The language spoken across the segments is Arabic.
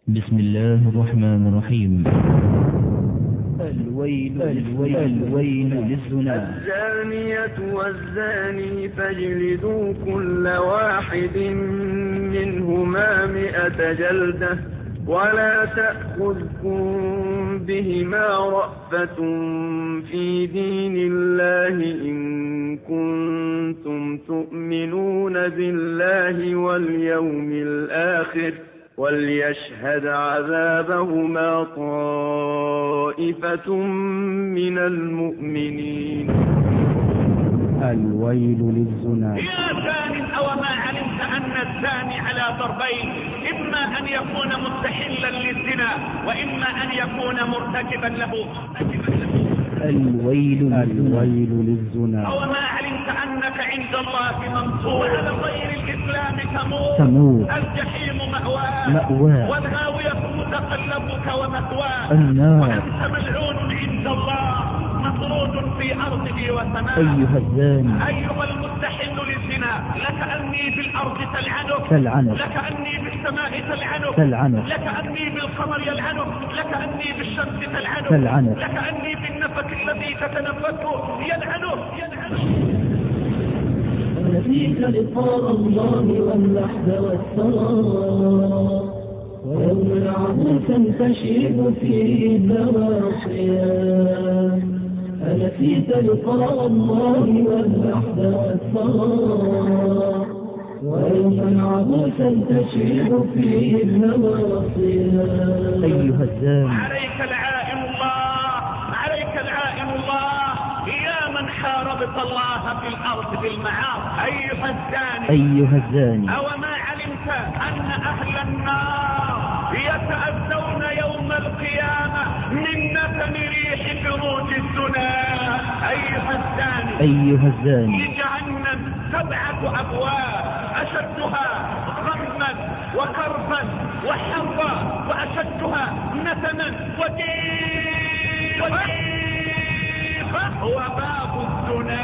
بسم الله الرحمن الرحيم. الويل للزنا. الزانية والزاني فاجلدوا كل واحد منهما 100 جلدة ولا تأخذكم بهما رأفة في دين الله إن كنتم تؤمنون بالله واليوم الآخر وليشهد عذابهما طائفة من المؤمنين. الويل للزنا. يا زان أوما علمت أن الزاني على ضربين، إما أن يكون مستحلا للزنا وإما أن يكون مرتكبا له. الويل للزنا. أوما علمت أنك عند الله منصور وعلى غير الإسلام تموت. الجحيم مأواه والهاوية متقلبك ومثواه النار. وأنت ملعون عند الله مطرود في أرضه وسماه. أيها الزاني، أيها المستحل للزنا، لك أني بالأرض تلعنك، لك أني بالسماء تلعنك، لك أني بالقمر يلعنك، لك أني بالشمس تلعنك، لك أني بالنفس الذي تتنفسه يلعنك. فيك لقاء الله واللحد والثرى ويوم عبوسا تشرب فيه النواصيا. أنا فيك لقاء الله واللحد والثرى ويوم عبوسا تشرب فيه النواصيا. أيها الزاني، عليك لعائن الله يا من حاربت الله في الأرض بالمعاصي. أيها الزاني، أوما علمت أن أهل النار يتأذون يوم القيامة من نتن ريح خروج الزنا. أيها الزاني، لجهنم 7 أبواب أشدها غما وكربا وحرا وأشدها نتنا وضيقا هو باب الزنا.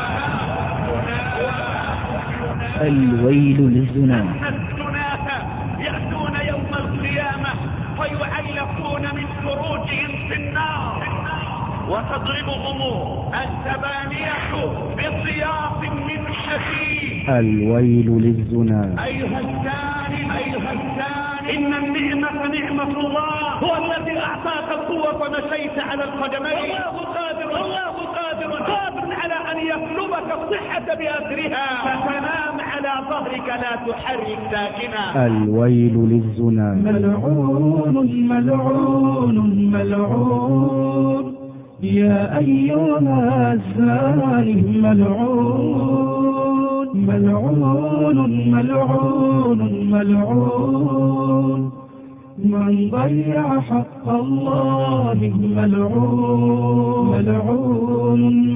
الويل للزنا. الزناة يأتون يوم القيامة فيعلقون من فروجهم في النار وتضربهم الزبانية بسياط من حديد. الويل للزنا. أيها الزاني، إن النعمة نعمة الله، هو الذي أعطاك القوة ومشيت على القدمين. الله قادر على أن يسلبك الصحة بأثرها فتنام على ظهرك لا تحرك ساكنا. الويل للزنا. ملعون يا أيها الزاني ملعون من ضيع حق الله. ملعون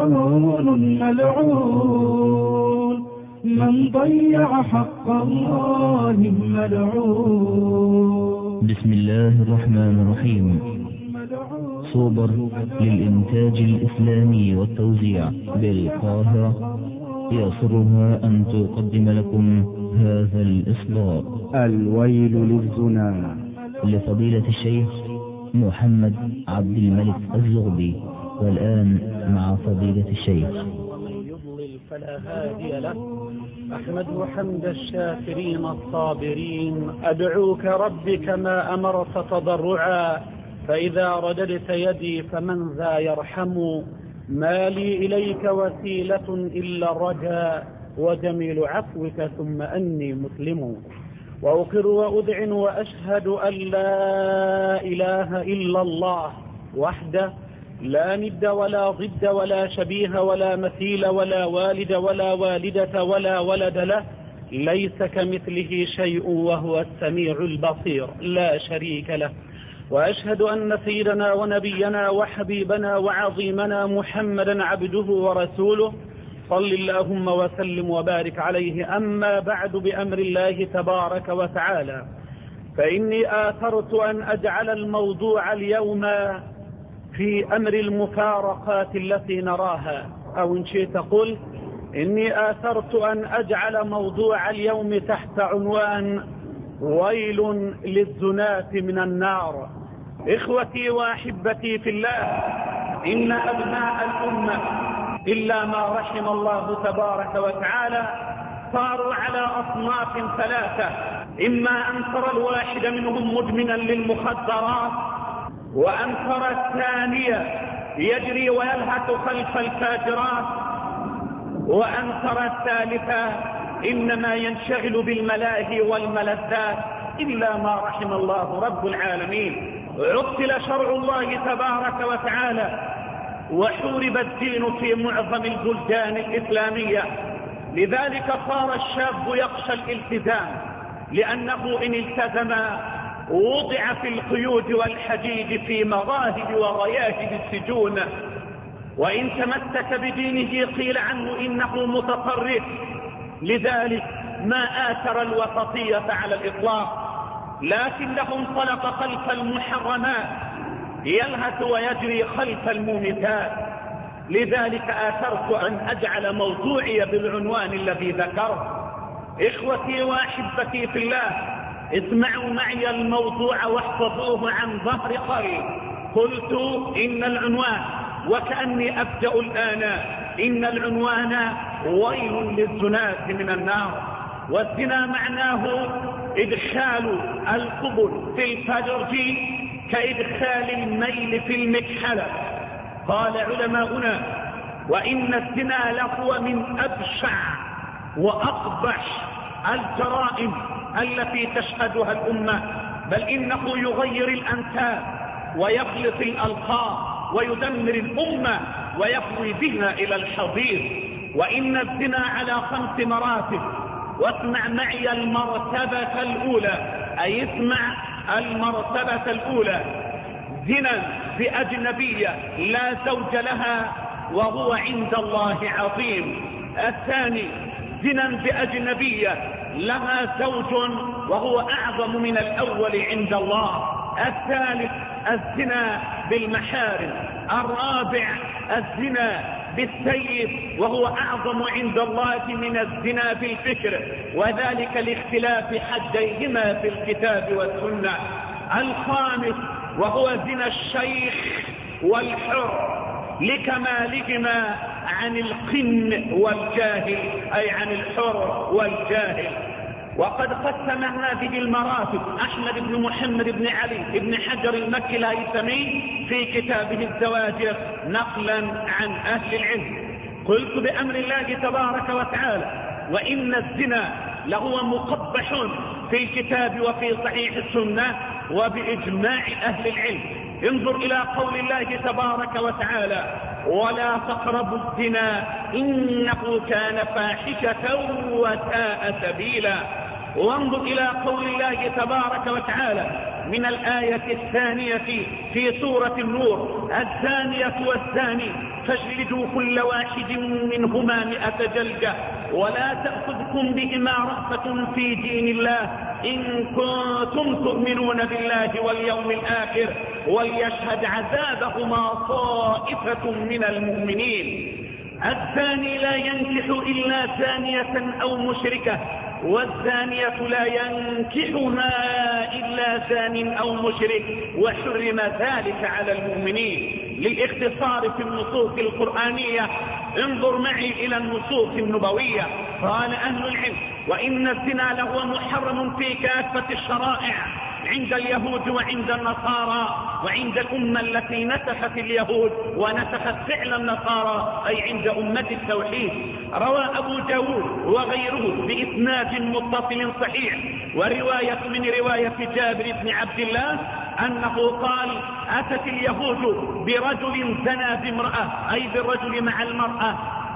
من ضيع حق الله. ملعون. بسم الله الرحمن الرحيم. صوبر للإنتاج الإسلامي والتوزيع بالقاهرة يسرها أن تقدم لكم هذا الإصدار. الويل للزنا لفضيلة الشيخ محمد عبد الملك الزغبي. والآن مع فضيلة الشيخ. ومن يضلل فلا هادي له. أحمد حمد الشاكرين الصابرين. أدعوك ربي كما أمرت تضرعا فإذا رددت يدي فمن ذا يرحم. ما لي إليك وسيلة إلا الرجاء وجميل عفوك ثم أني مسلم. وأقر وأذعن وأشهد أن لا إله إلا الله وحده لا ند ولا ضد ولا شبيه ولا مثيل ولا والد ولا والدة ولا ولد له ليس كمثله شيء وهو السميع البصير لا شريك له. وأشهد أن سيدنا ونبينا وحبيبنا وعظيمنا محمدا عبده ورسوله صل اللهم وسلم وبارك عليه. أما بعد، بأمر الله تبارك وتعالى فإني آثرت أن أجعل الموضوع اليوم في أمر المفارقات التي نراها، أو إن شئت قل إني آثرت أن أجعل موضوع اليوم تحت عنوان ويل للزناة من النار. إخوتي وأحبتي في الله، إن أبناء الأمة إلا ما رحم الله تبارك وتعالى صاروا على أصناف ثلاثة: إما أن ترى الواحد منهم مدمنا للمخدرات، وأن ترى الثانية يجري ويلهث خلف الفاجرات، وأن ترى الثالثة إنما ينشغل بالملاهي والملذات إلا ما رحم الله رب العالمين. عطل شرع الله تبارك وتعالى وحورب الدين في معظم البلدان الإسلامية، لذلك صار الشاب يخشى الالتزام، لأنه إن التزم وضع في القيود والحديد في مراهب وغياهب السجون، وإن تمسك بدينه قيل عنه إنه متطرف. لذلك ما آثر الوسطية على الإطلاق، لكنه انطلق خلف المحرمات يلهث ويجري خلف المومثات. لذلك آثرت أن أجعل موضوعي بالعنوان الذي ذكره. إخوتي وأحبتي في الله، اسمعوا معي الموضوع واحفظوه عن ظهر قلب. قلت إن العنوان، وكأني أبدأ الآن، إن العنوان ويل للزناة من النار. والزنا معناه إدخال القبل في الفرج كإدخال الميل في المكحلة. قال علماؤنا: وإن الزنا لهو من أبشع وأقبح الجرائم التي تشهدها الأمة، بل إنه يغير الأنساب ويخلط الألقاب ويدمر الأمة ويقوي بها إلى الحضيض. وإن الزنا على 5 مراتب، واسمع معي المرتبة الأولى، أي اسمع المرتبة الأولى: زنا بأجنبية لا زوج لها وهو عند الله عظيم. الثاني: زنا بأجنبية لها زوج وهو أعظم من الأول عند الله. الثالث: الزنا بالمحارم. الرابع: الزنا بالسيف وهو أعظم عند الله من الزنا بالفكر، وذلك لاختلاف حديهما في الكتاب والسنة. الخامس: وهو زنا الشيخ والحر لكمالهما عن القن والجاهل، أي عن الحر والجاهل. وقد قسم هذه المراتب أحمد بن محمد بن علي بن حجر المكي الهيثمي في كتابه الزواجر نقلا عن أهل العلم. قلت بأمر الله تبارك وتعالى: وإن الزنا لهو مقبح في الكتاب وفي صحيح السنة وبإجماع أهل العلم. انظر إلى قول الله تبارك وتعالى: ولا تقربوا الزنا إنه كان فاحشة وساء سبيلا. وانظر إلى قول الله تبارك وتعالى من الآية الثانية في سورة النور: الزانية والزاني فاجلدوا كل واحد منهما 100 جلدة ولا تأخذكم بهما رأفة في دين الله إن كنتم تؤمنون بالله واليوم الآخر وليشهد عذابهما طائفة من المؤمنين. الزاني لا ينكح إلا زانية أو مشركة، والزانية لا ينكحها إلا زان أو مشرك، وحرم ذلك على المؤمنين. للاختصار في النصوص القرآنية انظر معي إلى النصوص النبوية. قال أهل العلم: وإن الزنا لهو محرم في كافة الشرائع عند اليهود وعند النصارى وعند الأمة التي نسخت اليهود ونسخت فعل النصارى، أي عند أمة التوحيد. روى أبو داود وغيره بإسناد متصل صحيح ورواية من رواية جابر بن عبد الله أنه قال: أتت اليهود برجل زنى بامرأة، أي بالرجل مع المرأة،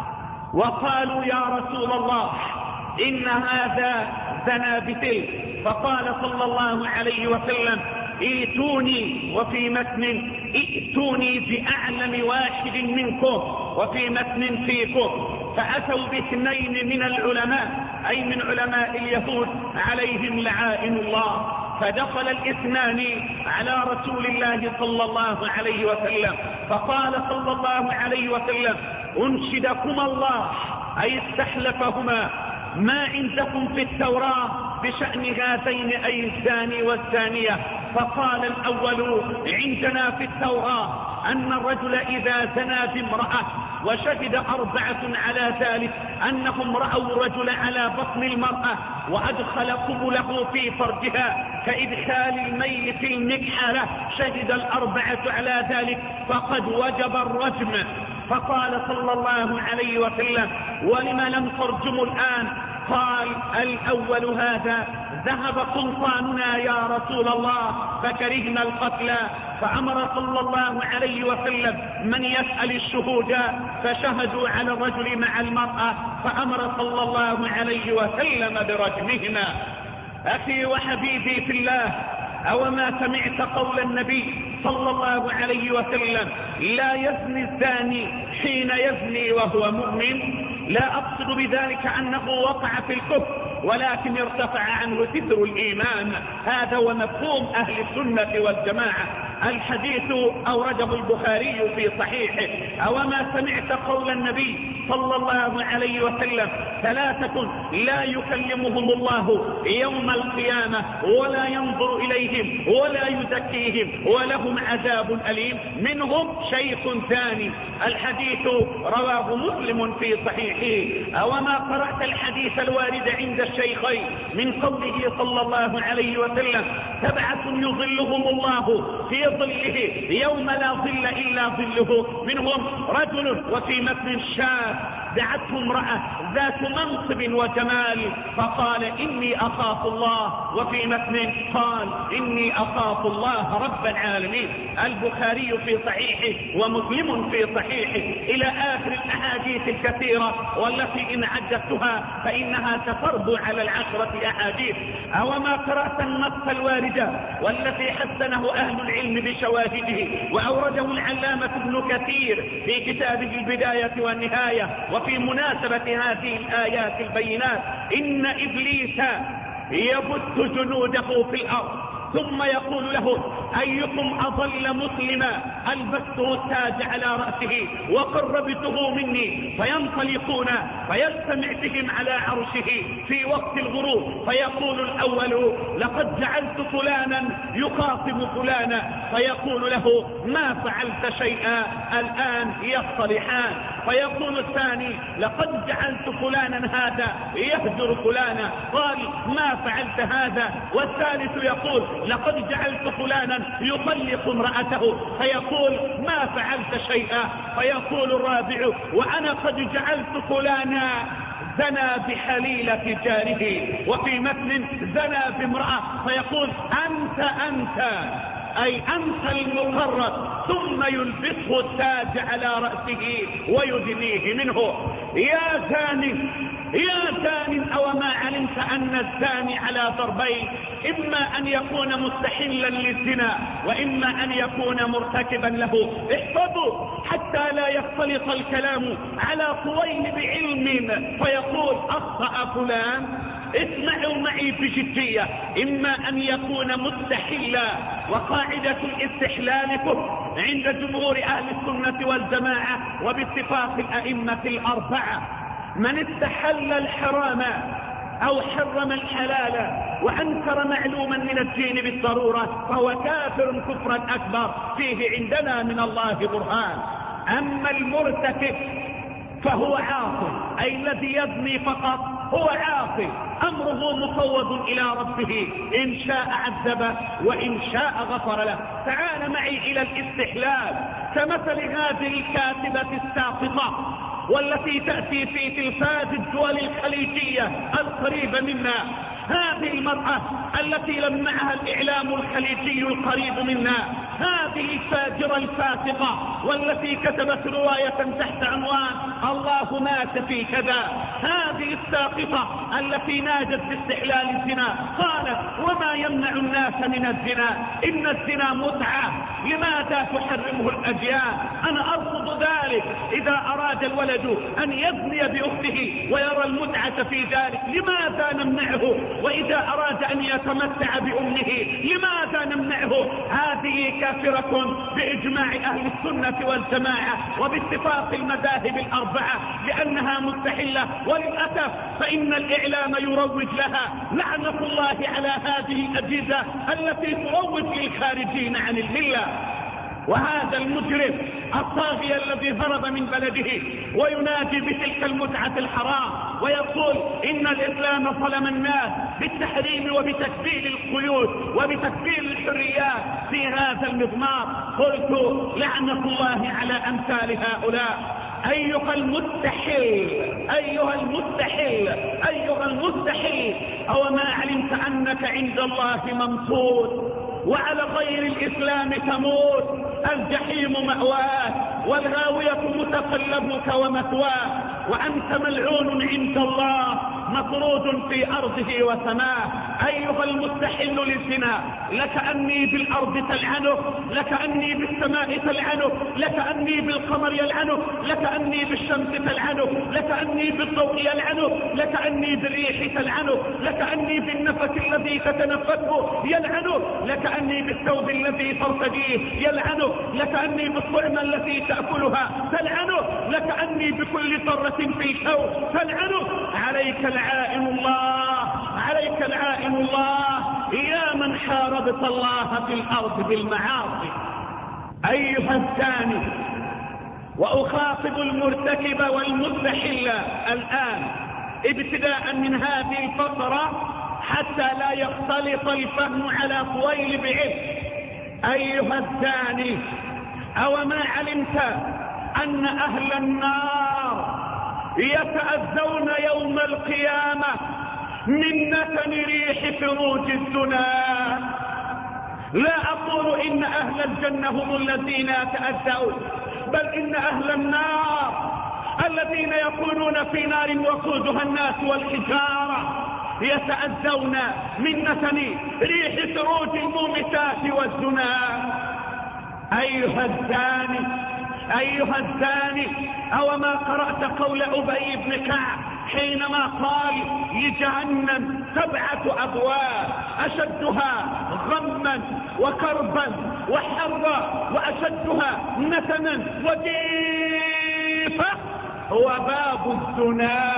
وقالوا: يا رسول الله إن هذا زنى بتلك. فقال صلى الله عليه وسلم: ائتوني، وفي متن: ائتوني بأعلم واحد منكم، وفي متن فيكم. فأتوا باثنين من العلماء، أي من علماء اليهود عليهم لعائن الله، فدخل الاثنان على رسول الله صلى الله عليه وسلم، فقال صلى الله عليه وسلم: أنشدكم الله، أي استحلفهما: ما عندكم في التوراة بشأن هذين أي الزاني والزانية. فقال الأول: عندنا في التوراة أن الرجل إذا زنى بامرأة وشهد 4 على ذلك أنهم رأوا الرجل على بطن المرأة وأدخل قبله في فرجها كإدخال الميت المكحلة، شهد 4 على ذلك فقد وجب الرجم. فقال صلى الله عليه وسلم: ولم لم ترجموا الآن؟ قال الأول: هذا ذهب سلطاننا يا رسول الله فكرهنا القتل. فأمر صلى الله عليه وسلم من يسأل الشهود فشهدوا على الرجل مع المرأة، فأمر صلى الله عليه وسلم برجمهما. أخي وحبيبي في الله، أوما سمعت قول النبي صلى الله عليه وسلم: لا يزني الزاني حين يزني وهو مؤمن؟ لا أقصد بذلك أنه وقع في الكفر، ولكن ارتفع عنه ستر الإيمان. هذا هو مفهوم أهل السنة والجماعة. الحديث أورده البخاري في صحيحه. أوما سمعت قول النبي صلى الله عليه وسلم: 3 لا يكلمهم الله يوم القيامة ولا ينظر إليهم ولا يزكيهم ولهم عذاب أليم، منهم شيخ ثاني. الحديث رواه مسلم في صحيحه. أوما قرأت الحديث الوارد عند الشيخين من قوله صلى الله عليه وسلم: 7 يظلهم الله في ظله يوم لا ظل إلا ظله، منهم رجل وفي متن شاب دعته امرأة ذات منصب وجمال فقال: إني أخاف الله، وفي متن قال: إني أخاف الله رب العالمين. البخاري في صحيحه ومسلم في صحيحه إلى آخر الأحاديث الكثيرة، والتي إن عدتها فإنها تقرب على 10 أحاديث. أوما قرأت النص الوارد والتي حسنه أهل العلم بشواهده وأورده العلامة ابن كثير في كتابه البداية والنهاية، وفي مناسبة هذه الآيات البينات: إن إبليس يبث جنوده في الأرض ثم يقول له: أيكم أضل مسلما ألبسته التاج على رأسه وقربته مني، فينطلقون فيجتمع بهم على عرشه في وقت الغروب، فيقول الأول: لقد جعلت فلانا يخاطب فلانا، فيقول له: ما فعلت شيئا. الآن يصطلحان. فيقول الثاني: لقد جعلت فلانا هذا يهجر فلانا، قال: ما فعلت هذا. والثالث يقول: لقد جعلت فلانا يطلق امرأته، فيقول: ما فعلت شيئا. فيقول الرابع: وأنا قد جعلت فلانا زنى بحليلة جاره، وفي متن زنى بامرأة، فيقول: أنت أي أنت المقرب، ثم يلبسه التاج على رأسه ويدنيه منه. يا زاني أوما علمت أن الزاني على ضربين: إما أن يكون مستحلا للزنا، وإما أن يكون مرتكبا له. احفظوا حتى لا يختلط الكلام على طويل بعلم فيقول: أخطأ فلان. اسمعوا معي بجدية: إما أن يكون مستحلا، وقاعدة الاستحلال كفر عند جمهور أهل السنة والجماعة وباتفاق الأئمة الأربعة. من استحل الحرام أو حرم الحلال وأنكر معلوما من الدين بالضرورة فهو كافر كفرا أكبر، فيه عندنا من الله برهان. أما المرتكب فهو عاصي، أي الذي يزني فقط هو عاصي، أمره مفوض إلى ربه، إن شاء عذبه وإن شاء غفر له. تعال معي إلى الاستحلال كمثل هذه الكاتبة الساقطة والتي تأتي في تلفاز الدول الخليجية القريبة منا. هذه المرأة التي لمعها الإعلام الخليجي القريب منا، هذه الفاجرة الفاسقة والتي كتبت رواية تحت عنوان الله مات في كذا، هذه الساقطة التي ناجت باستحلال الزنا قالت: وما يمنع الناس من الزنا؟ إن الزنا متعة، لماذا تحرمه الأديان؟ أنا أرفض ذلك. إذا أراد الولد أن يزني بأخته ويرى المتعة في ذلك لماذا نمنعه؟ وإذا أراد أن ليتمتع بأمه، لماذا نمنعه؟ هذه كافرة بإجماع أهل السنة والجماعة وباتفاق المذاهب الأربعة لأنها مستحلة. وللأسف فإن الإعلام يروج لها، لعنة الله على هذه الأجهزة التي تروج للخارجين عن الملة. وهذا المجرم الطاغية الذي هرب من بلده وينادي بتلك المتعة الحرام ويقول إن الإسلام ظلم الناس بالتحريم وبتكبيل القيود وبتكبيل الحريات في هذا المضمار، قلت لعنة الله على أمثال هؤلاء. أيها المستحيل أيها المستحيل أيها المستحيل، أو ما علمت أنك عند الله ممقوت وعلى غير الإسلام تموت؟ الجحيم مأواك والغاوية متقلبك ومثواك، وأنت ملعون عند الله مطرود في أرضه وسماه. أيها المستحل للزنا، لكأني بالأرض تلعنه، لكأني بالسماء تلعنه، لكأني بالقمر يلعنه، لكأني بالشمس تلعنه، لكأني بالضوء يلعنه، لكأني بالريح تلعنه، لكأني بالنفس الذي تتنفسه يلعنه، لكأني بالثوب الذي ترتديه يلعنه، لكأني بالطعمة التي تأكلها تلعنه، لكأني بكل ذرة في الكون تلعنه. عليك لعائن الله، عليك لعائن الله يا من حاربت الله في الأرض بالمعاصي. أيها الثاني، وأخاطب المرتكب والمستحل الآن ابتداء من هذه الفترة حتى لا يختلط الفهم على طويل بعلم. أيها الثاني، أو ما علمت أن أهل النار يتأذون يوم القيامة من نتن ريح فروج الزنا؟ لا أقول إن أهل الجنة هم الذين يتأذون، بل إن أهل النار الذين يكونون في نار وقودها الناس والحجارة يتأذون من نتن ريح فروج المومسات والزنا. أيها الزاني، أيها الزاني، أو ما قرأت قول أبي بن كعب حينما قال لجهنم 7 أبواب أشدها غما وكربا وحرا وأشدها نتنا وجيفا هو باب الزنا.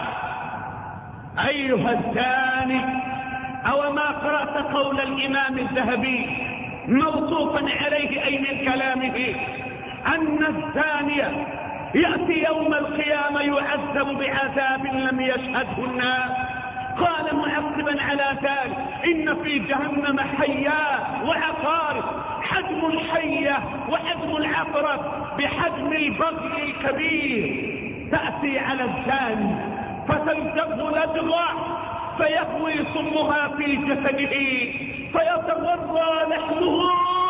أيها الزاني، أو ما قرأت قول الإمام الذهبي موصوفا عليه أي من كلامه أن الزانية يأتي يوم القيامة يعذب بعذاب لم يشهده الناس. قال معقبا على ذلك إن في جهنم حيات وعقارب، حجم الحية وحجم العقرب بحجم البغل الكبير، تأتي على الزاني فتلتفه لدغة فيهوي سمها في جسده فيتغرى لحمه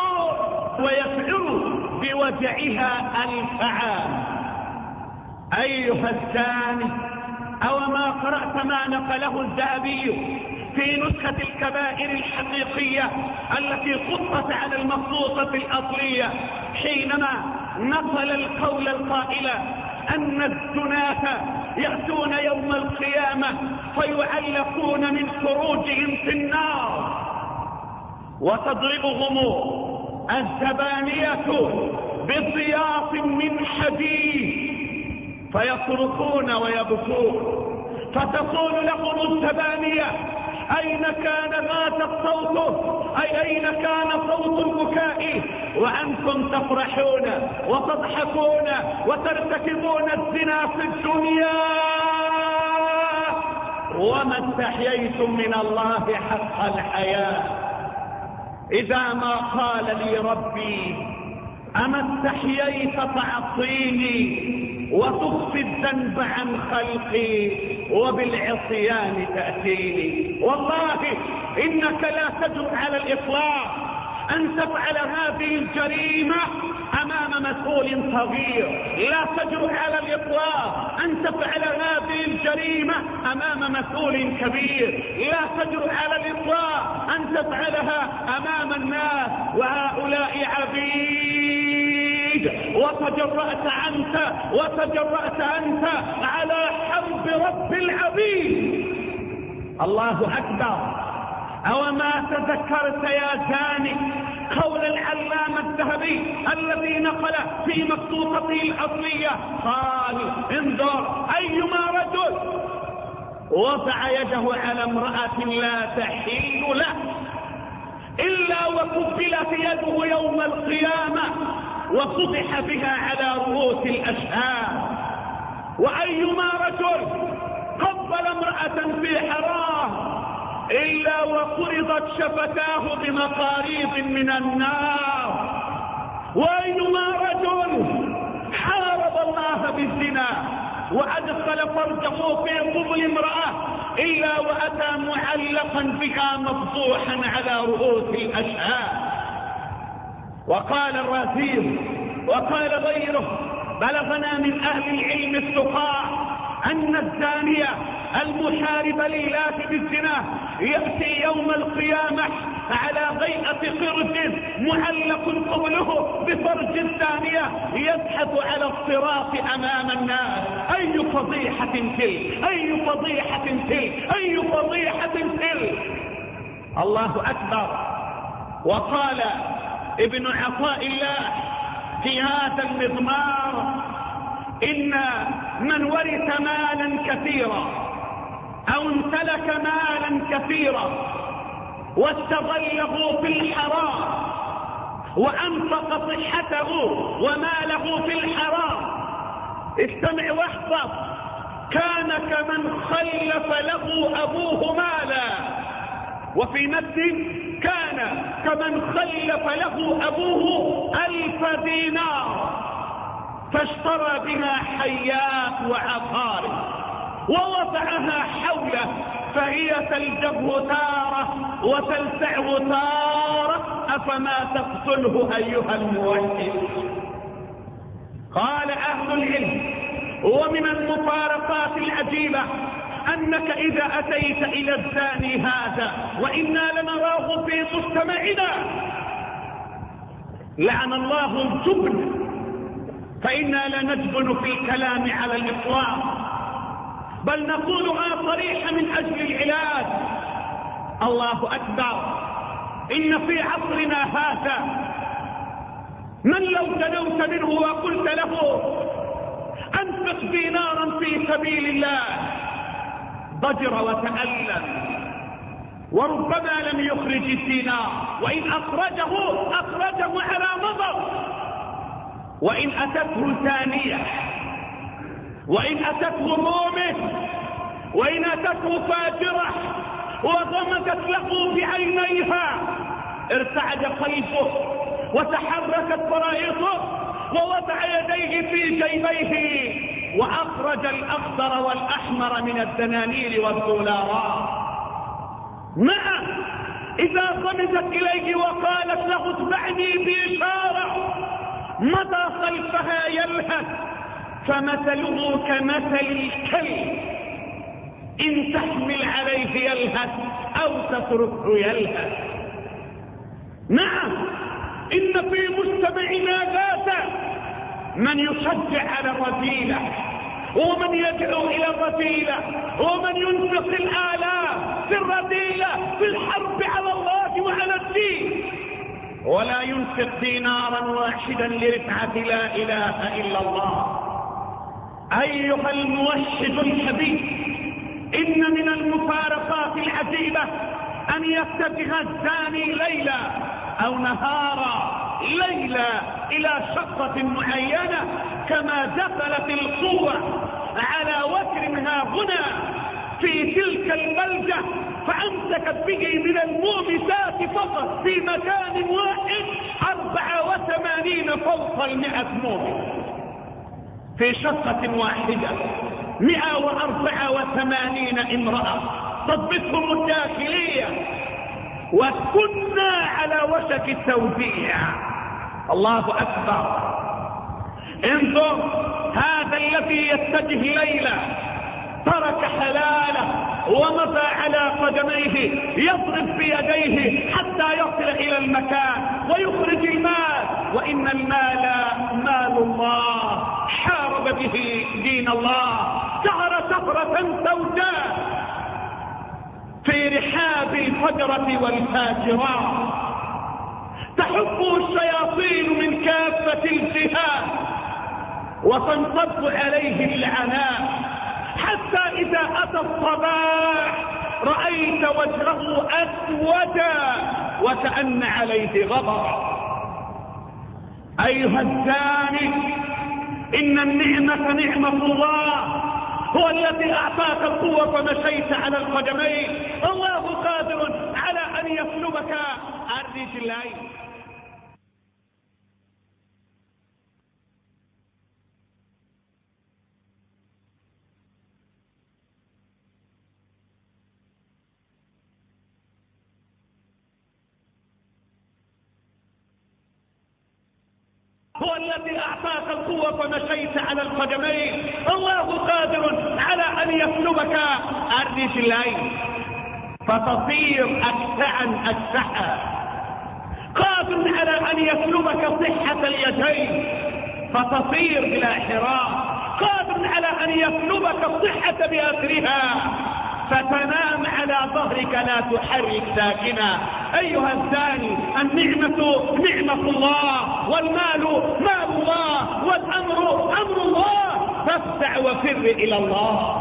ويشعر بوجعها الفعال. أيها الثاني، أو ما قرأت ما نقله الذهبي في نسخة الكبائر الحقيقية التي خطت على المخطوطة الأصلية حينما نقل القول القائل أن الزناة يأتون يوم القيامة فيعلقون من فروجهم في النار وتضربهم الزبانية بسياط من حديد فيصرخون ويبكون، فتقول لهم الزبانية أين كان ذات الصوت، أي أين كان صوت البكاء وأنتم تفرحون وتضحكون وترتكبون الزنا في الدنيا وما استحييتم من الله حق الحياة. إذا ما قال لي ربي أما استحييت تعصيني وتخفي الذنب عن خلقي وبالعصيان تأتيني، والله إنك لا تجرؤ على الإطلاق أن تفعل هذه الجريمة أمام مسؤول صغير، لا تجرؤ على الإطلاق أن تفعل هذه الجريمة أمام مسؤول كبير، لا تجرؤ على الإطلاق أن تفعلها أمام الناس وهؤلاء عبيد، وتجرأت أنت على حرب رب العبيد. الله أكبر. أو ما تذكرت يا زاني قول العلامة الذهبي الذي نقل في مخطوطته الأصلية، قال: انظر أيما رجل وضع يده على امرأة لا تحل له إلا وقبلت يده يوم القيامة وفضح بها على رؤوس الأشهاد، وأيما رجل قبل امرأة في حرام إلا وقرضت شفتاه بمقاريض من النار، وأيما رجل حارب الله بالزنا وأدخل فرجه في قبل امرأة إلا وأتى معلقا بها مفضوحا على رؤوس الأشهاد. وقال الرازي وقال غيره: بلغنا من أهل العلم الثقاء أن الزانية المحارب لله بالزنا يأتي يوم القيامة على غيئة قرد معلق قبله بفرج الزانية يزحف على الصراط أمام الناس. أي فضيحة تلك، أي فضيحة تلك، أي فضيحة تلك. الله أكبر. وقال ابن عطاء الله في هذا المضمار: إن من ورث مالا كثيرا أو امتلك مالا كثيرا واستغله في الحرام وأنفق صحته وماله في الحرام، استمع واحفظ، كان كمن خلف له أبوه مالا. وفي متن: كان كمن خلف له أبوه 1000 دينار فاشترى بها حيات وعقارب ووضعها حوله فهي تلجبه تارة وتلسعه تارة، أفما تقتله أيها الموحد. قال أهل العلم: ومن المفارقات العجيبة أنك إذا أتيت إلى الزاني هذا، وإنا لنراه في مجتمعنا لعن الله الجبن، فإنا لنجبن في الكلام على الإطلاق، بل نقولها صريحة من أجل العلاج. الله أكبر. إن في عصرنا هذا من لو دنوت منه وقلت له أنفق دينارا في سبيل الله ضجر وتألم، وربما لم يخرج الدينار، وإن أخرجه على نظر. وإن أتته ثانية، وإن أتته مؤمن، وإن أتته فاجرة وغمزت له بعينيها ارتعد قلبه وتحركت فرائصه ووضع يديه في جيبيه وأخرج الأخضر والأحمر من الدنانير والدولارات. نعم، إذا غمزت إليه وقالت له اتبعني بإشارة مضى خلفها يلهث، فمثله كمثل الكلب إن تحمل عليه يلهث أو تتركه يلهث. نعم، إن في مجتمعنا ذاته من يشجع على الرذيلة، ومن يدعو إلى الرذيلة، ومن ينفق الآلاف في الرذيلة في الحرب على الله وعلى الدين، ولا ينفق دينارا واحدا لرفعة لا إله إلا الله. أيها الموحد الحبيب، إن من المفارقات العجيبة أن يتجه الزاني ليلا أو نهارا، ليلا إلى شقة معينة كما دخلت القوة على وتر ها هنا في تلك البلدة فأمسكت به من المومسات فقط في مكان واحد 84 فوق 100 مومس في شقة واحدة، 184 امرأة ضبطهم الداخلية، وكنا على وشك التوزيع. الله أكبر. انظر، هذا الذي يتجه ليلا ترك حلاله ومضى على قدميه يضرب بيديه حتى يصل إلى المكان ويخرج المال، وإن المال مال الله، حارب به دين الله، سهر سهرة سوداء في رحاب الفجرة والفاجرات، تحفه الشياطين من كافة الجهات وتنصب عليه اللعنات، حتى إذا أتى الصباح رأيت وجهه أسودا وكأن عليه غبرا. أيها الزاني، إن النعمة نعمة الله، هو الذي أعطاك القوة فمشيت على القدمين. الله قادر على أن يسلبك الرجلين. هو الذي أعطاك القوة فمشيت على القدمين. الله قادر على أن يسلبك الرجلين فتصير أكسعا. قادر على أن يسلبك صحة اليدين فتصير بلا حراك. قادر على أن يسلبك الصحة بأسرها فتنام على ظهرك لا تحرك ساكنا. أيها الزاني، النعمة نعمة الله، والمال مال الله، والأمر أمر الله، فافزع وفر إلى الله.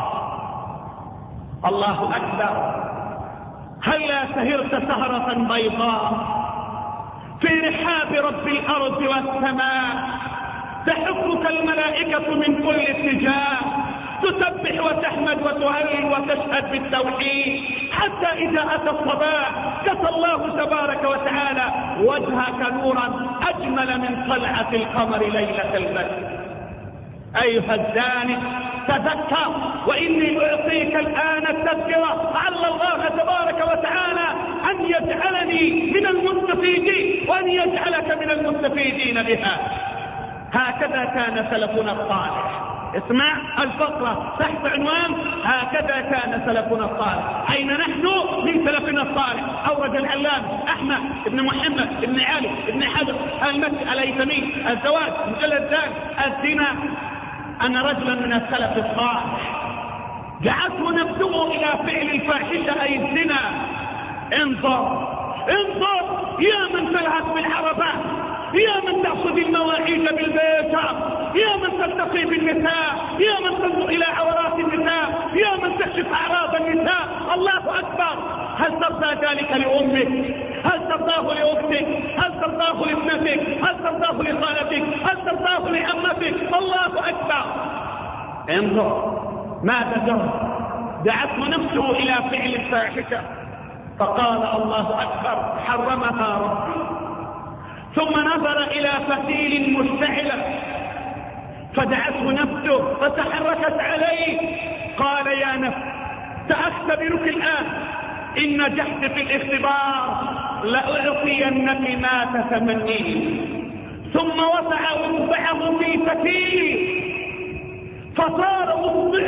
الله أكبر. هلا سهرت سهرة بيضاء في رحاب رب الأرض والسماء، تحفك الملائكة من كل اتجاه، تسبح وتحمد وتهلل وتشهد بالتوحيد، حتى إذا أتى الصباح كسى الله تبارك وتعالى وجهك نورا أجمل من طلعة القمر ليلة البدر. أيها الزاني، تذكر، وإني أعطيك الآن التذكرة لعل الله تبارك وتعالى أن يجعلني من المستفيدين وأن يجعلك من المستفيدين بها. هكذا كان سلفنا الصالح. اسمع الفقرة تحت عنوان هكذا كان سلفنا الصالح. أين نحن من سلفنا الصالح؟ أورد العلامة أحمد بن محمد بن علي بن حجر المكي الهيثمي الزواج مجلد الثاني الزنا أن رجلا من السلف الصالح جعلته نفسه إلى فعل الفاحشة أي الزنا. انظر يا من تلهث بالعربات، يا من تأخذ المواعيد بالبيشة، يا من تلتقي بالنساء، يا من تنظر إلى عورات النساء، يا من تكشف أعراض النساء. الله أكبر. هل ترضى ذلك لأمك؟ هل ترضاه لأختك؟ هل ترضاه لابنتك؟ هل ترضاه لخالتك؟ هل ترضاه لعمتك؟ الله أكبر. انظر ماذا جرى. دعته نفسه إلى فعل الفاحشة فقال الله أكبر حرمها ربي. ثم نظر إلى فتيل مشتعلة فدعته نفسه فتحركت عليه. قال يا نفس سأختبرك الآن، إن نجحت في الاختبار لأعطينك ما تتمنين. ثم وضع اصبعه في فتيل فصار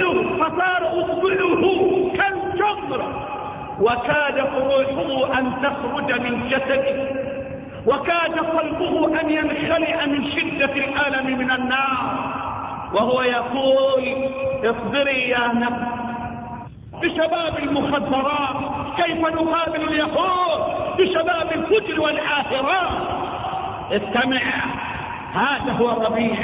اصبعه كالجمر، وكاد فروعه أن تخرج من جسده، وكاد قلبه أن ينخلع من شدة الألم من النار، وهو يقول اصبري يا نفس. بشباب المخدرات كيف نقابل اليهود بشباب الفجر والعاهرات. استمع، هذا هو الربيع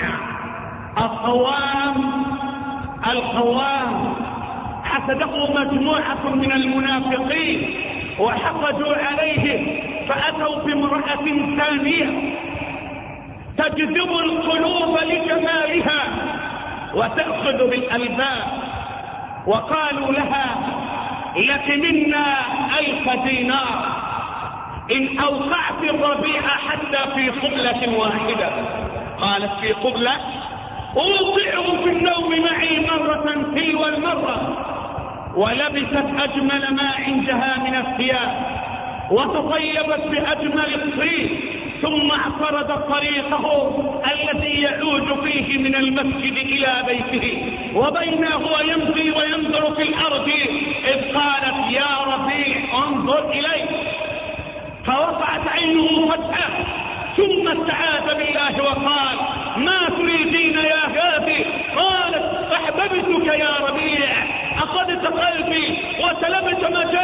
القوام حسده مجموعة من المنافقين وحقدوا عليه فأتوا بامرأة ثانية تجذب القلوب لجمالها وتأخذ بالألباب، وقالوا لها لك منا 1000 دينار إن أوقعت الربيع حتى في قبلة واحدة. قالت في قبلة؟ أوقعه في النوم معي مرة تلو المرة. ولبست أجمل ما عندها من الثياب وتطيبت بأجمل الطيب، ثم اعترضت طريقه الذي يعود فيه من المسجد إلى بيته، وبينه هو يمضي وينظر في الأرض إذ قالت يا ربيع انظر إلي، فوقعت عينه فتحة، ثم استعاذ بالله وقال ما تريدين يا هذه؟ قالت أحببتك يا ربيع، أخذت قلبي وسلبت مجامع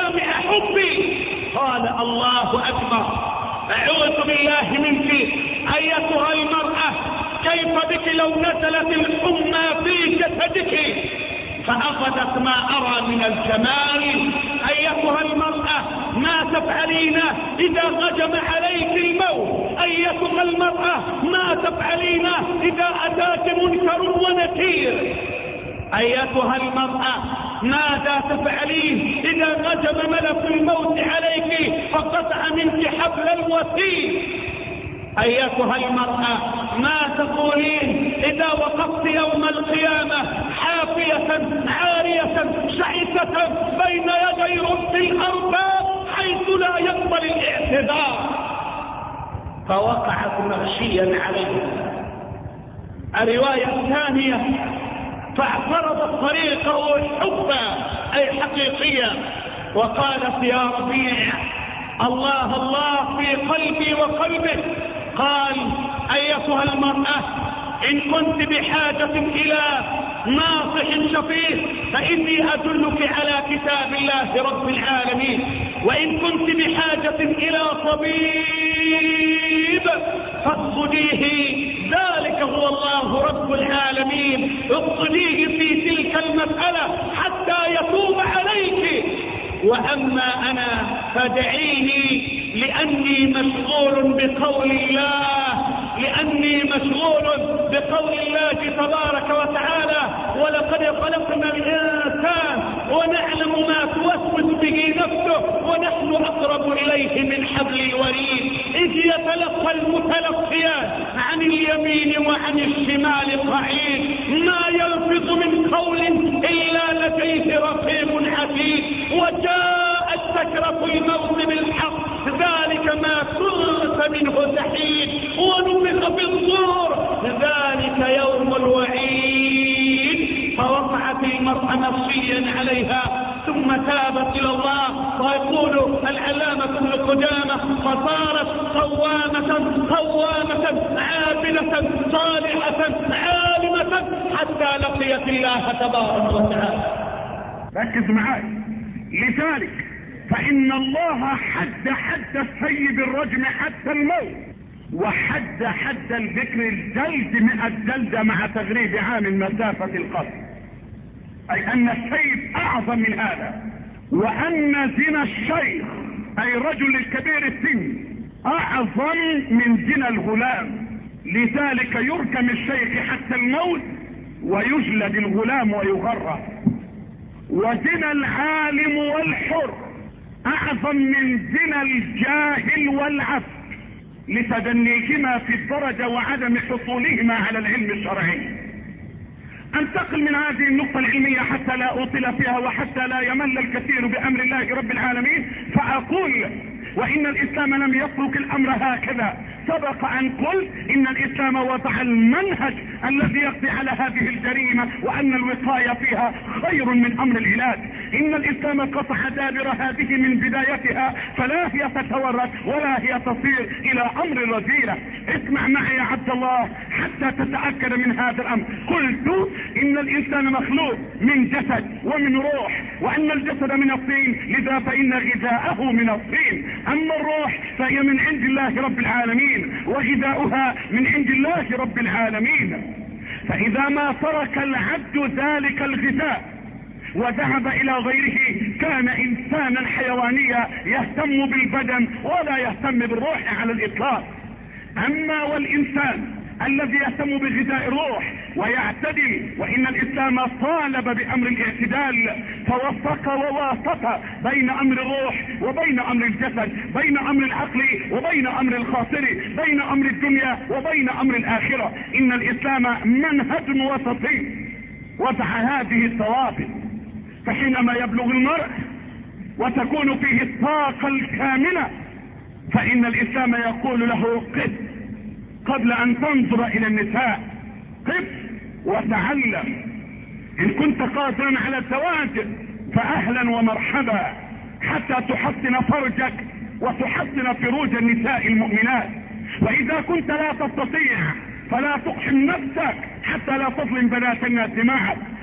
حبي. قال الله أكبر، أعوذ بالله منك أيتها المرأة، كيف بك لو نزلت الحمى في جسدك فأخذت ما أرى من الجمال. أيتها المرأة ما تفعلين إذا هجم عليك الموت؟ أيتها المرأة ما تفعلين إذا أتاك منكر ونكير؟ أيتها المرأة ماذا تفعلين إذا هجم ملك الموت عليك فقطع منك حبل الوثيق؟ أيتها المرأة ما تقولين إذا وقفت يوم القيامة حافية عارية شعثة بين يدي رب الأرباب حيث لا يقبل الاعتذار؟ فوقعت مغشيا عليها. الرواية الثانية فاعترضت طريقه حبا أي حقيقية وقالت يا ربيع الله الله في قلبي وقلبك. قال أيتها المرأة إن كنت بحاجة إلى ناصح شفيع فإني أدلك على كتاب الله رب العالمين، وإن كنت بحاجة إلى طبيب فاقصديه ذلك هو الله رب العالمين، اقصديه في تلك المسألة حتى يتوب عليك. وأما أنا فدعيني لأني مشغول بقول الله، لأني مشغول بقول الله تبارك وتعالى ولقد خلقنا الإنسان ونعلم ما توسوس به نفسه ونحن أقرب إليه من حبل الوريد إذ يتلقى المتلقيان عن اليمين وعن الشمال قعيد ما يلفظ من قول إلا لديه رقيب عتيد وجاءت سكرة الموت بالحق ذلك ما كنت منه تحيد ونفخ في الصور ذلك يوم الوعيد. فوقعت المرأة مغشيا عليها ثم تابت إلى الله. ويقول العلامة ابن قدامة فصارت قوامة عابدة صالحة عالمة حتى لقيت الله تبارك وتعالى. ركز معي. لذلك فإن الله حد السيب الرجم حتى الموت، وحد الذكر الجلد 100 جلدة مع تغريب عام مسافة القتل، أي أن السيب أعظم من هذا، وأن زنا الشيخ أي رجل الكبير السن أعظم من زنا الغلام. لذلك يركم الشيخ حتى الموت ويجلد الغلام ويغرق. وزنا العالم والحر أعظم من زنا الجاهل والعبد لتدنيهما في الدرجة وعدم حصولهما على العلم الشرعي. انتقل من هذه النقطة العلمية حتى لا أطيل فيها وحتى لا يمل الكثير بأمر الله رب العالمين، فأقول وإن الإسلام لم يترك الأمر هكذا. سبق أن قلت إن الإسلام وضع المنهج الذي يقضي على هذه الجريمة وأن الوقاية فيها خير من أمر العلاج. إن الإسلام قطع دابر هذه من بدايتها، فلا هي تتورط ولا هي تصير إلى أمر رذيلة. اسمع معي يا عبد الله حتى تتأكد من هذا الأمر. قلت إن الإنسان مخلوق من جسد ومن روح، وأن الجسد من الطين، لذا فإن غذاءه من الطين. أما الروح فهي من عند الله رب العالمين وغذاؤها من عند الله رب العالمين. فإذا ما ترك العبد ذلك الغذاء وذهب إلى غيره كان إنسانا حيوانيا يهتم بالبدن ولا يهتم بالروح على الإطلاق. أما والإنسان الذي يهتم بغذاء الروح ويعتدل، وإن الإسلام طالب بأمر الاعتدال، فوفق وواسط بين أمر الروح وبين أمر الجسد، بين أمر العقل وبين أمر الخاطر، بين أمر الدنيا وبين أمر الآخرة. إن الإسلام منهج وسطي وضع هذه الضوابط. فحينما يبلغ المرء وتكون فيه الطاقة الكاملة فإن الإسلام يقول له قف قبل أن تنظر إلى النساء، قف وتعلم. إن كنت قادرا على الزواج فأهلا ومرحبا حتى تحسن فرجك وتحسن فروج النساء المؤمنات. وإذا كنت لا تستطيع فلا تقحم نفسك حتى لا تظلم بنات الناس معك.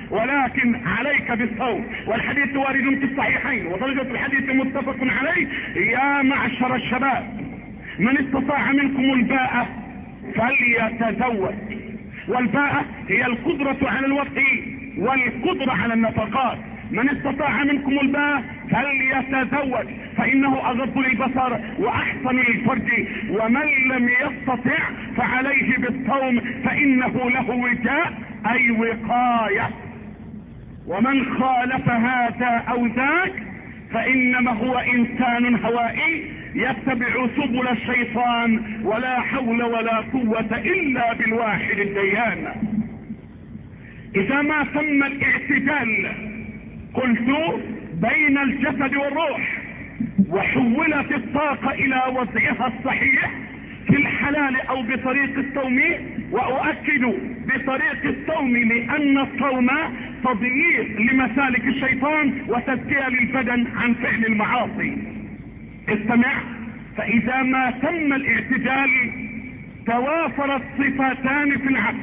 ولكن عليك بالصوم. والحديث وارد في الصحيحين ودرجة الحديث متفق عليه. يا معشر الشباب من استطاع منكم الباءة فليتزوج. والباءة هي القدرة على الوطء والقدرة على النفقات. من استطاع منكم الباءة فليتزوج فإنه أغض للبصر وأحسن للفرج. ومن لم يستطع فعليه بالصوم فإنه له وجاء أي وقاية. ومن خالف هذا أو ذاك فإنما هو إنسان هوائي يتبع سبل الشيطان ولا حول ولا قوة إلا بالواحد الديان. إذا ما تم الاعتدال قلت بين الجسد والروح وحولت الطاقة إلى وضعها الصحيح في الحلال أو بطريق الصوم، وأؤكد بطريق الصوم لأن الصوم تضييق لمسالك الشيطان وتزكية للبدن عن فعل المعاصي. استمع. فإذا ما تم الاعتدال توافرت صفتان في العبد.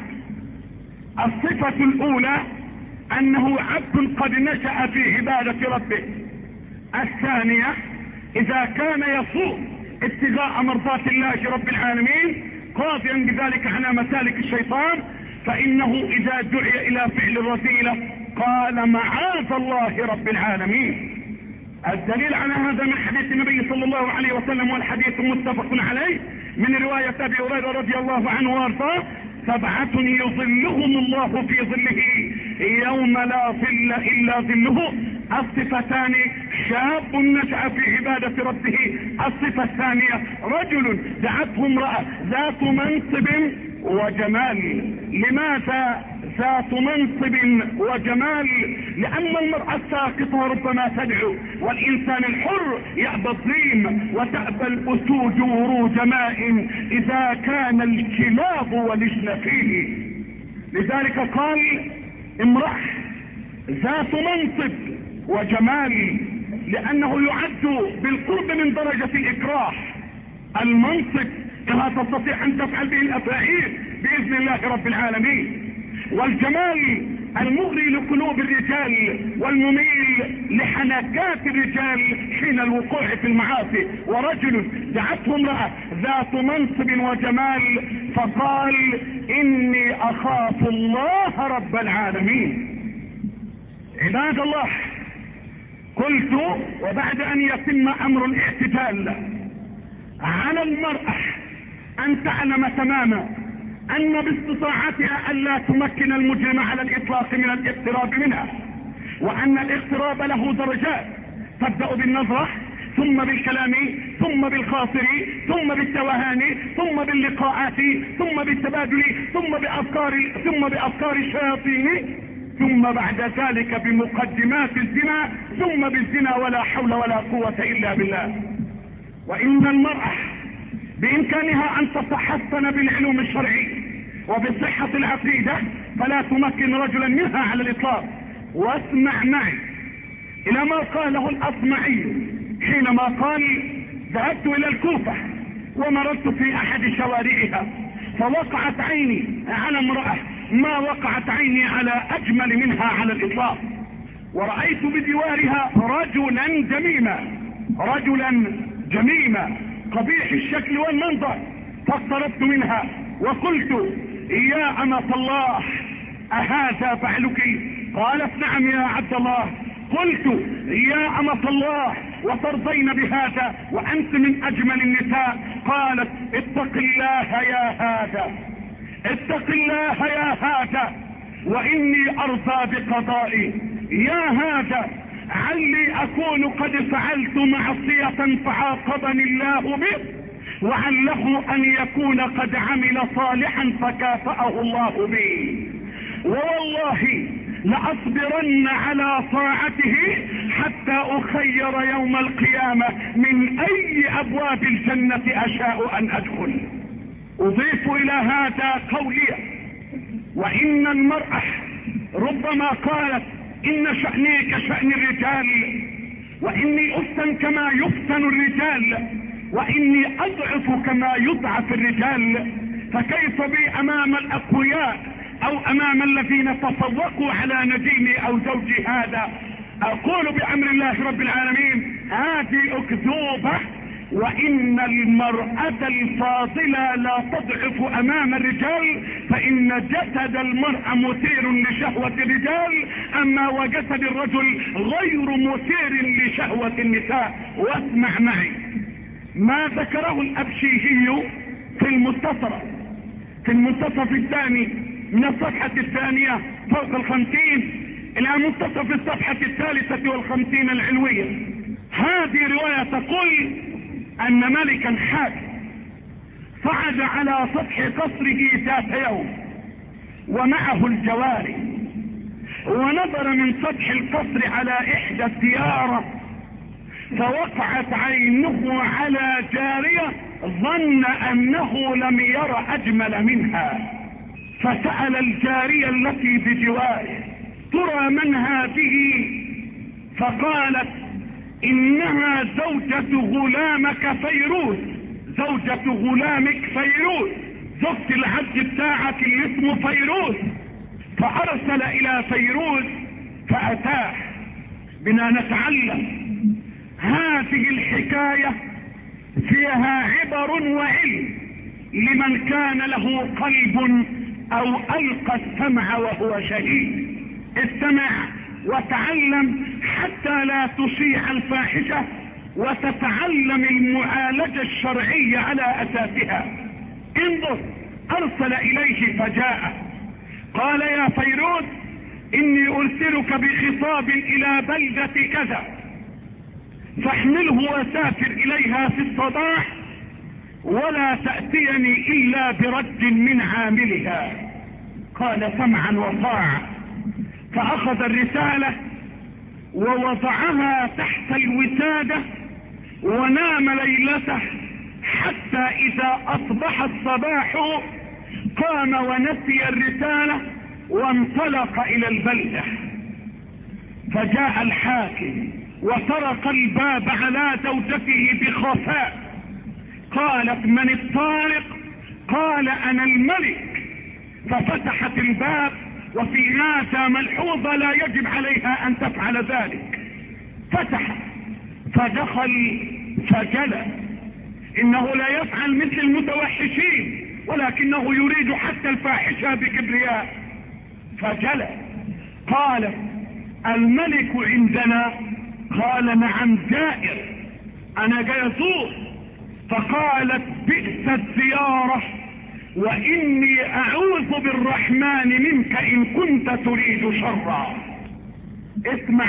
الصفة الأولى أنه عبد قد نشأ في عبادة ربه. الثانية إذا كان يصوم ابتغاء مرضات الله رب العالمين قاضيا بذلك على مسالك الشيطان فإنه إذا دعي إلى فعل الرذيلة قال معاذ الله رب العالمين. الدليل على هذا من حديث النبي صلى الله عليه وسلم والحديث متفق عليه من رواية أبي هريرة رضي الله عنه وارضاه: 7 يظلهم الله في ظله يوم لا ظل إلا ظله. الصفتان شاب نشأ في عبادة ربه. الصفة الثانية رجل دعته امرأة ذات منصب وجمال. لماذا ذات منصب وجمال؟ لأن المرأة الساقطة ربما تدعو والإنسان الحر يأبى الظلم وتأبى الأسود ورود ماء إذا كان الكلاب ولجن فيه. لذلك قال امرأة ذات منصب وجمال لأنه يعد بالقرب من درجة الإكراه. المنصب لا تستطيع أن تفعل به الأفاعيل بإذن الله رب العالمين. والجمال المغري لقلوب الرجال والمميل لحنكات الرجال حين الوقوع في المعاصي. ورجل دعته امرأة ذات منصب وجمال فقال إني أخاف الله رب العالمين. عباد الله، قلت وبعد أن يتم أمر الاعتدال على المرأة أن تعلم تماما أن باستطاعتها ألا تمكن المجرم على الإطلاق من الاقتراب منها، وأن الاقتراب له درجات تبدأ بالنظرة ثم بالكلام ثم بالخاطر ثم بالتوهان ثم باللقاءات ثم بالتبادل ثم بأفكار الشياطين ثم بعد ذلك بمقدمات الزنا ثم بالزنا ولا حول ولا قوة إلا بالله. وإن المرأة بإمكانها أن تتحصن بالعلوم الشرعي وبصحة العقيدة فلا تمكن رجلا منها على الإطلاق. واسمع معي إلى ما قاله الأصمعي حينما قال: ذهبت إلى الكوفة ومررت في أحد شوارعها فوقعت عيني على امرأة ما وقعت عيني على أجمل منها على الإطلاق، ورأيت بجوارها رجلا جميما قبيح الشكل والمنظر، فاقتربت منها وقلت: يا أمة الله أهذا فعلك؟ قالت: نعم يا عبد الله. قلت: يا أمة الله وترضين بهذا وأنت من أجمل النساء؟ قالت: اتق الله يا هذا وإني أرضى بقضائي. يا هذا علي أكون قد فعلت معصية فعاقبني الله به، وعله أن يكون قد عمل صالحا فكافأه الله به، ووالله لأصبرن على طاعته حتى أخير يوم القيامة من أي أبواب الجنة أشاء أن أدخل. أضيف إلى هذا قولي: وإن المرأة ربما قالت إن شأني كشأن الرجال، وإني أفتن كما يفتن الرجال، وإني أضعف كما يضعف الرجال، فكيف بي أمام الأقوياء او امام الذين تفوقوا على نجيمي او زوجي هذا، اقول بامر الله رب العالمين هذه اكذوبة. وان المرأة الفاضلة لا تضعف امام الرجال، فان جسد المرأة مثير لشهوة الرجال، اما وجسد الرجل غير مثير لشهوة النساء. واسمع معي ما ذكره الابشيهي في المنتصف الثاني من الصفحة الثانية فوق 50 الى منتصف الصفحة 53 العلوية. هذه رواية تقول ان ملكا حاكم صعد على سطح قصره ذات يوم ومعه الجواري، ونظر من سطح القصر على احدى السيارة فوقعت عينه على جارية ظن انه لم ير اجمل منها، فسأل الجارية التي بجواره ترى من هذه؟ فقالت انها زوجة غلامك فيروز، زوجة غلامك فيروز، زوجة العبد بتاعك اللي اسمه فيروز. فارسل الى فيروز فاتاه. بنا نتعلم هذه الحكاية فيها عبر وعلم لمن كان له قلب او القى السمع وهو شهيد. استمع وتعلم حتى لا تشيع الفاحشة وتتعلم المعالجة الشرعية على اساسها. انظر، ارسل اليه فجاء قال يا فيروز اني ارسلك بخطاب الى بلدة كذا فاحمله وسافر اليها في الصباح ولا تأتيني الا برد من عاملها. قال سمعا وطاعا، فاخذ الرسالة ووضعها تحت الوسادة ونام ليلته، حتى اذا اصبح الصباح قام ونسي الرسالة وانطلق الى البلدة. فجاء الحاكم وطرق الباب على زوجته بخفاء. قالت من الطارق؟ قال انا الملك. ففتحت الباب، وفي هذا ملحوظة لا يجب عليها ان تفعل ذلك. فتح فدخل فجلس. انه لا يفعل مثل المتوحشين ولكنه يريد حتى الفاحشة بكبرياء. فجلس. قال الملك عندنا؟ قال نعم زائر، انا جاي ازور. فقالت بئس الزيارة واني اعوذ بالرحمن منك ان كنت تريد شرا. اسمع،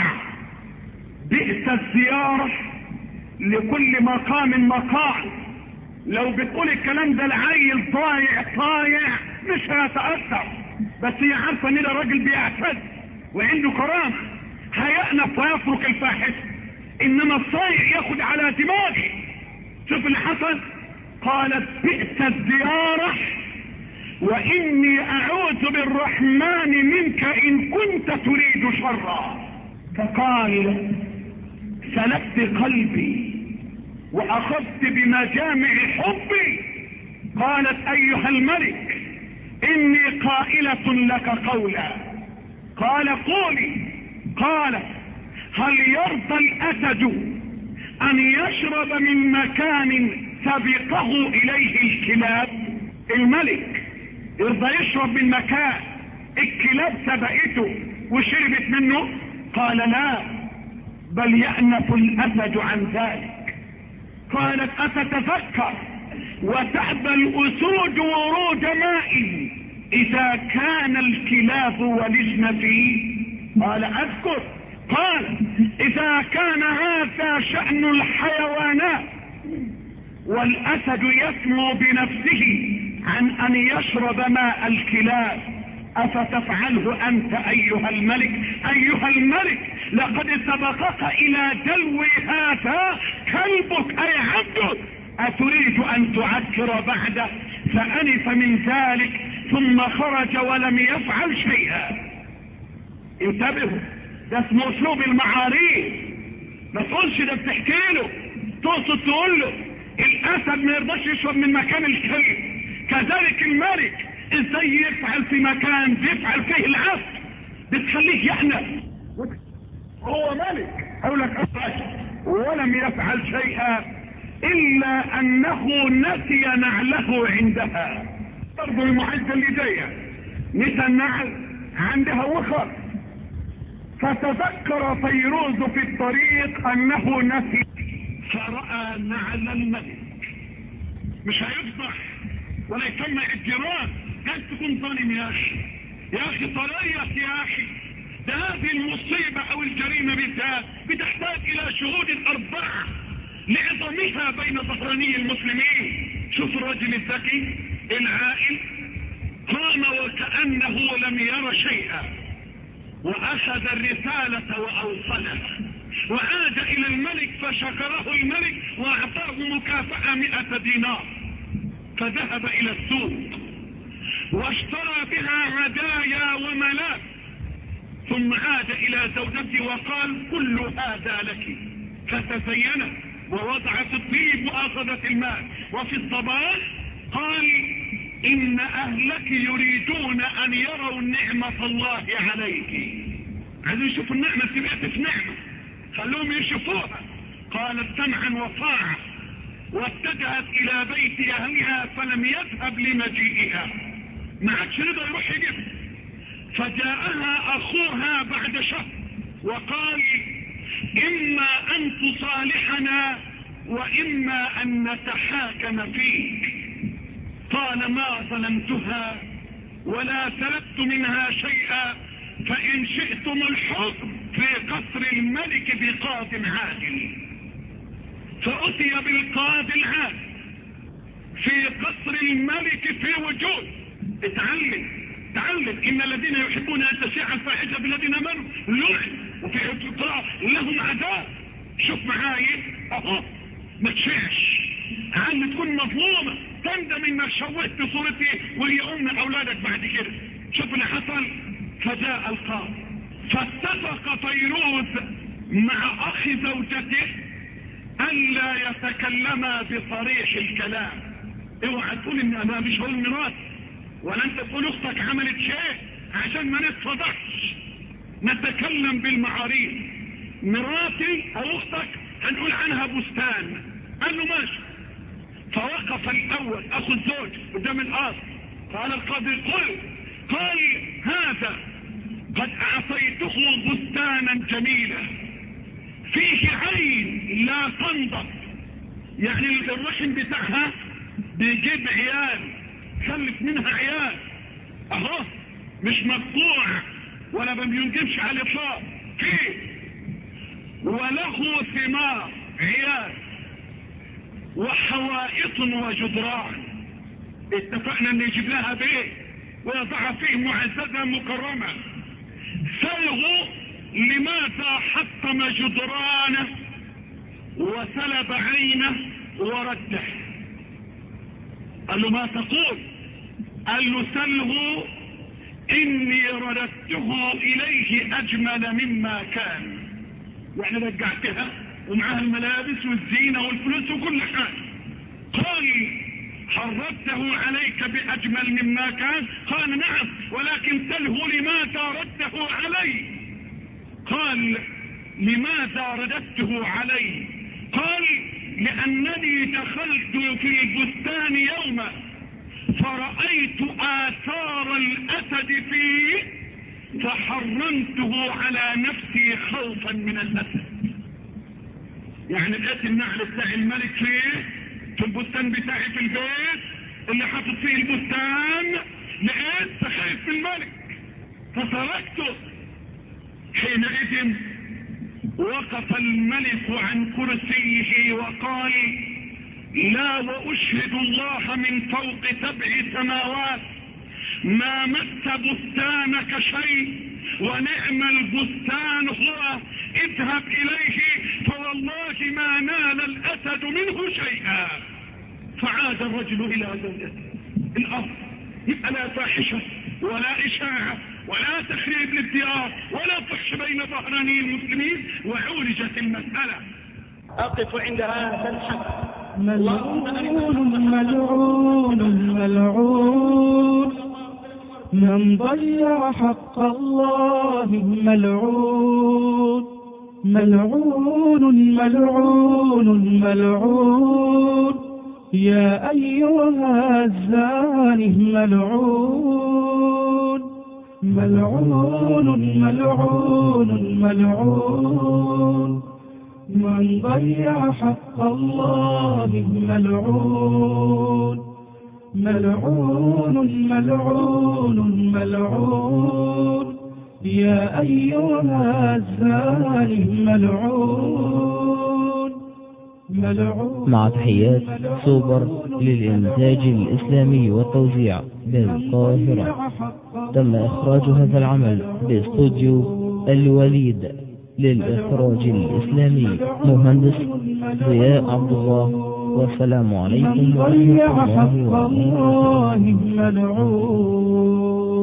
بئس الزيارة لكل مقام مقال. لو بتقول الكلام ده العيل طايع مش هيتأثر، بس هي عارفة ان ده راجل بيعتز وعنده كرامة، هيأنف ويترك الفاحشة. انما الصايع ياخد على دماغي. شوف اللي حصل. قالت بئس الزيارة واني اعوذ بالرحمن منك ان كنت تريد شرا. فقال سلبت قلبي واخذت بمجامع حبي. قالت ايها الملك اني قائلة لك قولا. قال قولي. قالت هل يرضى الاسد ان يشرب من مكان سبقه اليه الكلاب؟ الملك يرضى يشرب من مكان الكلاب سبقته وشربت منه؟ قال لا، بل يأنف الاسد عن ذلك. قالت اتتذكر وتأبى الاسود ورود ماء اذا كان الكلاب ولجن فيه؟ قال اذكر. قال اذا كان هذا شأن الحيوانات والاسد يسمو بنفسه عن ان يشرب ماء الكلاب افتفعله انت ايها الملك؟ ايها الملك لقد سبقك الى دلو هذا كلبك اي عبدك، اتريد ان تعكر بعده؟ فانف من ذلك ثم خرج ولم يفعل شيئا. انتبهوا، ده اسمه اسلوب المعاريف. ما تقولش ده بتحكي له، تقصد تقول له الاسد ما يرضاش يشرب من مكان الكلب. كذلك الملك ازاي يفعل في مكان بيفعل فيه العصر بتخليه يحنف هو ملك اقول لك ولم يفعل شيئا الا انه نسي نعله عندها. برضو المعزة اللي جايه نسى النعل عندها وخر، فتذكر فيروز في الطريق انه نسي فرأى نعل الملك. مش هيفضح ولا يسمع الجيران، قال تكون ظالم يا اخي، يا اخي طريق يا اخي، ده هذه المصيبة او الجريمة بالذات بتحتاج الى شهود الاربعة لعظمها بين ظهراني المسلمين. شوف الرجل الذكي العاقل قام وكأنه لم ير شيئا، واخذ الرسالة واوصلها وعاد الى الملك فشكره الملك واعطاه مكافأة 100 دينار، فذهب الى السوق واشترى بها هدايا وملاك، ثم عاد الى زوجته وقال كل هذا لك، فتزينت ووضعت الطيب واخذت المال. وفي الصباح قال ان اهلك يريدون ان يروا نعمة الله عليك، عايزين يشوفوا النعمة تبقى في نعمة، خلوهم يشوفوها. قالت سمعا وطاعة، واتجهت الى بيت اهلها فلم يذهب لمجيئها، ما عادش رضا يروح يجيب. فجاءها اخوها بعد شهر وقال اما ان تصالحنا واما ان نتحاكم فيك. قال ما ظلمتها ولا سلبت منها شيئا، فان شئتم الحكم في قصر الملك بقاض عادل. فأتي بالقاضي العادل في قصر الملك في وجود. اتعلم ان الذين يحبون ان تشيع الفاحشة بالذين امنوا لعن، وفي القراءة لهم عذاب. شوف معاي اهو، ما تشيعش عن تكون مظلومة تندم انك شوهت صورتي وهي ام اولادك بعد كده. شوف اللي حصل. فجاء القاضي فاتفق فيروز مع اخ زوجته الا يتكلما بصريح الكلام. اوعى تقول ان انا مش هقول مراتي، ولا انت تقول اختك عملت شيء عشان ما نتفضحش، نتكلم بالمعاريف. مراتي او اختك هنقول عنها بستان. قال له ماشي. فوقف الاول اخو الزوج قدام القاضي، قال القاضي قال هذا قد اعطيته بستانا جميلا فيه عين لا تنضب، يعني الرحم بتاعها بيجيب عيال، خلف منها عيال اهو، مش مقطوع ولا ما بينجبش على الاطلاق فيه، وله ثمار عيال وحوائط وجدران. اتفقنا ان يجيب لها بيت ويضع فيه معززة مكرمة. سله لماذا حطم جدرانه وسلب عينه ورده؟ قال له ما تقول؟ قال له سله اني رددته اليه اجمل مما كان، يعني رجعتها ومعها الملابس والزينة والفلوس وكل حاجة. قال حردته عليك باجمل مما كان؟ قال نعم، ولكن سله لماذا رده علي. قال لماذا رددته علي؟ قال لانني دخلت في البستان يوما فرأيت آثار الاسد فيه فحرمته على نفسي خوفا من الاسد. يعني لقيت النعل بتاع الملك فيه في البستان بتاعي في البيت اللي حاطط فيه البستان، لقيت خايف من الملك فتركته. حينئذ وقف الملك عن كرسيه وقال لا واشهد الله من فوق 7 سماوات ما مس بستانك شيء ونعم البستان هو، اذهب اليه فوالله ما نال الاسد منه شيئا. فعاد الرجل الى زوجته. الامر يبقى لا فاحشه ولا اشاعه ولا تخريب للديار ولا فحش بين ظهراني المسلمين، وعولجت المساله. اقف عند هذا الحد. ملعون ملعون ملعون من ضيع حق الله ملعون ملعون ملعون ملعون يا أيها الزاني ملعون ملعون ملعون ملعون من ضيع حق الله ملعون ملعون ملعون ملعون يا أيها الزاني ملعون ملعون. مع تحيات سوبر للإنتاج الإسلامي والتوزيع بالقاهرة. تم إخراج هذا العمل باستوديو الوليد للإخراج الإسلامي. مهندس ضياء عبد الله. والسلام عليكم ورحمة الله وبركاته.